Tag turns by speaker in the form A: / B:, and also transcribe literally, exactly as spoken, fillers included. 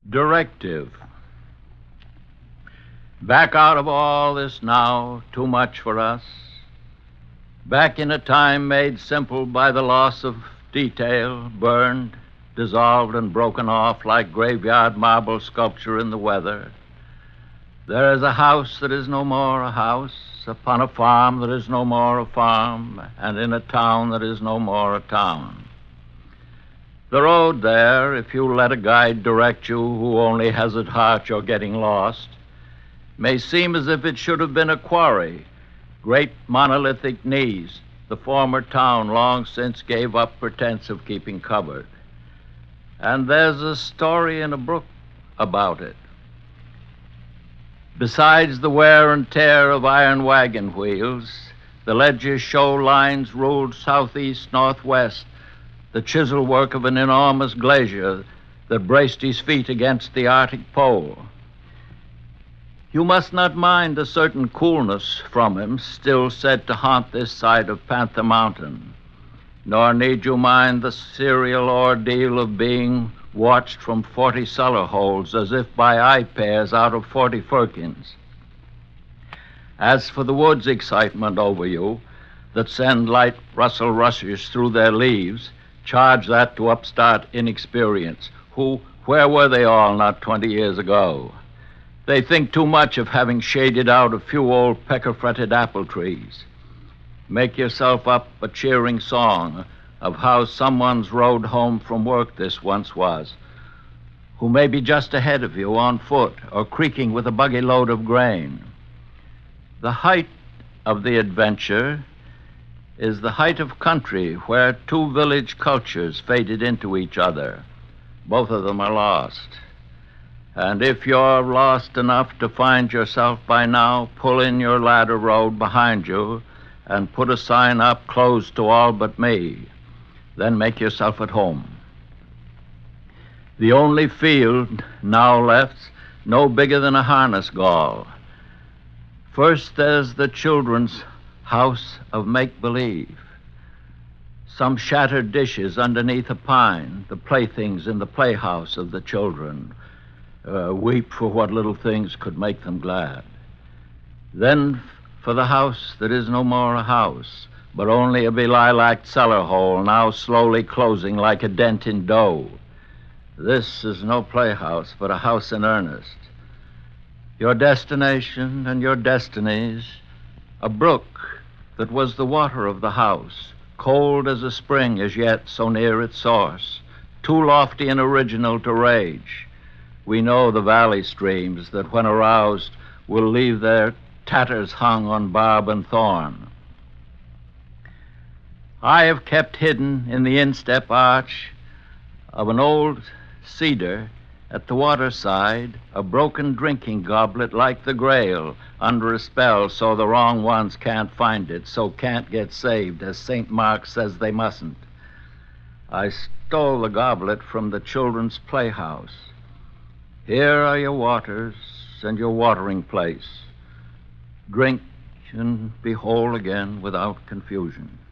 A: Directive. Back out of all this now, too much for us. Back in a time made simple by the loss of detail, burned, dissolved, and broken off like graveyard marble sculpture in the weather. There is a house that is no more a house, upon a farm that is no more a farm, and in a town that is no more a town. The road there, if you let a guide direct you who only has at heart you're getting lost, may seem as if it should have been a quarry, great monolithic knees the former town long since gave up pretense of keeping covered. And there's a story in a book about it. Besides the wear and tear of iron wagon wheels, the ledges show lines ruled southeast, northwest, the chisel work of an enormous glacier that braced his feet against the Arctic pole. You must not mind a certain coolness from him still said to haunt this side of Panther Mountain, nor need you mind the serial ordeal of being watched from forty cellar holes as if by eye pairs out of forty firkins. As for the woods excitement over you that send light rustle rushes through their leaves, charge that to upstart inexperience, who, where were they all not twenty years ago? They think too much of having shaded out a few old pecker-fretted apple trees. Make yourself up a cheering song of how someone's road home from work this once was, who may be just ahead of you on foot or creaking with a buggy load of grain. The height of the adventure is the height of country where two village cultures faded into each other. Both of them are lost. And if you're lost enough to find yourself by now, pull in your ladder road behind you and put a sign up closed to all but me. Then make yourself at home. The only field now left's no bigger than a harness gall. First, there's the children's house of make-believe. Some shattered dishes underneath a pine, the playthings in the playhouse of the children, uh, weep for what little things could make them glad. Then for the house that is no more a house, but only a belilac cellar hole now slowly closing like a dent in dough. This is no playhouse, but a house in earnest. Your destination and your destinies, a brook that was the water of the house, cold as a spring as yet so near its source, too lofty and original to rage. We know the valley streams that when aroused will leave their tatters hung on barb and thorn. I have kept hidden in the instep arch of an old cedar at the waterside a broken drinking goblet like the Grail under a spell so the wrong ones can't find it, so can't get saved, as Saint Mark says they mustn't. I stole the goblet from the children's playhouse. Here are your waters and your watering place. Drink and be whole again without confusion.